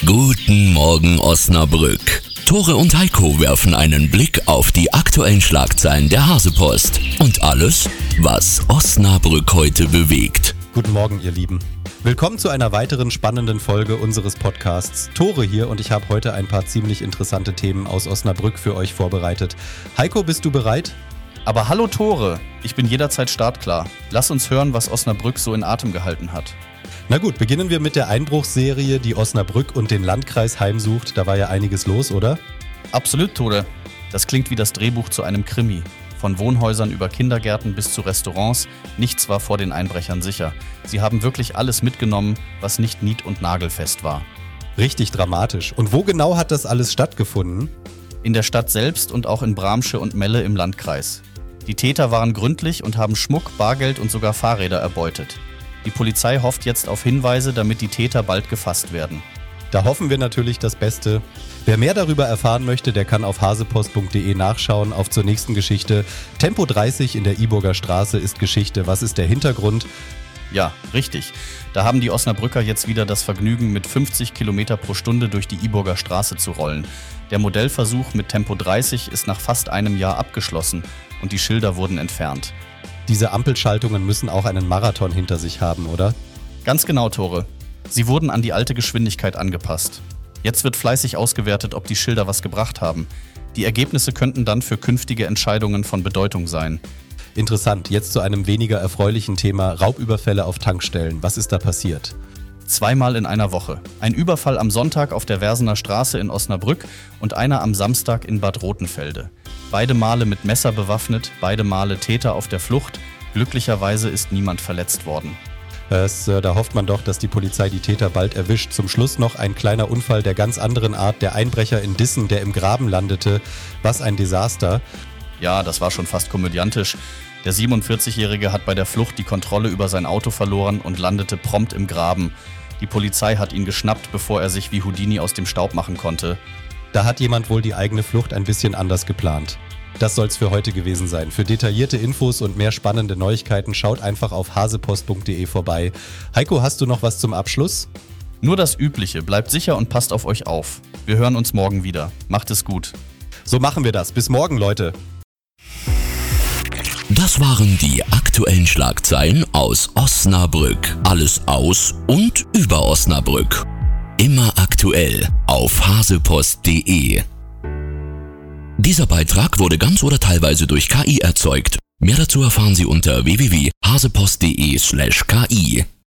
Guten Morgen Osnabrück. Tore und Heiko werfen einen Blick auf die aktuellen Schlagzeilen der Hasepost und alles, was Osnabrück heute bewegt. Guten Morgen, ihr Lieben. Willkommen zu einer weiteren spannenden Folge unseres Podcasts. Tore hier und ich habe heute ein paar ziemlich interessante Themen aus Osnabrück für euch vorbereitet. Heiko, bist du bereit? Aber hallo Tore, ich bin jederzeit startklar. Lass uns hören, was Osnabrück so in Atem gehalten hat. Na gut, beginnen wir mit der Einbruchsserie, die Osnabrück und den Landkreis heimsucht. Da war ja einiges los, oder? Absolut, Tore. Das klingt wie das Drehbuch zu einem Krimi. Von Wohnhäusern über Kindergärten bis zu Restaurants, nichts war vor den Einbrechern sicher. Sie haben wirklich alles mitgenommen, was nicht nied- und nagelfest war. Richtig dramatisch. Und wo genau hat das alles stattgefunden? In der Stadt selbst und auch in Bramsche und Melle im Landkreis. Die Täter waren gründlich und haben Schmuck, Bargeld und sogar Fahrräder erbeutet. Die Polizei hofft jetzt auf Hinweise, damit die Täter bald gefasst werden. Da hoffen wir natürlich das Beste. Wer mehr darüber erfahren möchte, der kann auf hasepost.de nachschauen. Auf zur nächsten Geschichte. Tempo 30 in der Iburger Straße ist Geschichte. Was ist der Hintergrund? Ja, richtig. Da haben die Osnabrücker jetzt wieder das Vergnügen, mit 50 Kilometer pro Stunde durch die Iburger Straße zu rollen. Der Modellversuch mit Tempo 30 ist nach fast einem Jahr abgeschlossen und die Schilder wurden entfernt. Diese Ampelschaltungen müssen auch einen Marathon hinter sich haben, oder? Ganz genau, Tore. Sie wurden an die alte Geschwindigkeit angepasst. Jetzt wird fleißig ausgewertet, ob die Schilder was gebracht haben. Die Ergebnisse könnten dann für künftige Entscheidungen von Bedeutung sein. Interessant, jetzt zu einem weniger erfreulichen Thema: Raubüberfälle auf Tankstellen. Was ist da passiert? 2-mal in einer Woche. Ein Überfall am Sonntag auf der Versener Straße in Osnabrück und einer am Samstag in Bad Rotenfelde. Beide Male mit Messer bewaffnet, beide Male Täter auf der Flucht. Glücklicherweise ist niemand verletzt worden. Da hofft man doch, dass die Polizei die Täter bald erwischt. Zum Schluss noch ein kleiner Unfall der ganz anderen Art. Der Einbrecher in Dissen, der im Graben landete. Was ein Desaster. Ja, das war schon fast komödiantisch. Der 47-Jährige hat bei der Flucht die Kontrolle über sein Auto verloren und landete prompt im Graben. Die Polizei hat ihn geschnappt, bevor er sich wie Houdini aus dem Staub machen konnte. Da hat jemand wohl die eigene Flucht ein bisschen anders geplant. Das soll's für heute gewesen sein. Für detaillierte Infos und mehr spannende Neuigkeiten schaut einfach auf hasepost.de vorbei. Heiko, hast du noch was zum Abschluss? Nur das Übliche. Bleibt sicher und passt auf euch auf. Wir hören uns morgen wieder. Macht es gut. So machen wir das. Bis morgen, Leute. Das waren die aktuellen Schlagzeilen aus Osnabrück. Alles aus und über Osnabrück. Immer aktuell auf hasepost.de. Dieser Beitrag wurde ganz oder teilweise durch KI erzeugt. Mehr dazu erfahren Sie unter www.hasepost.de/ki.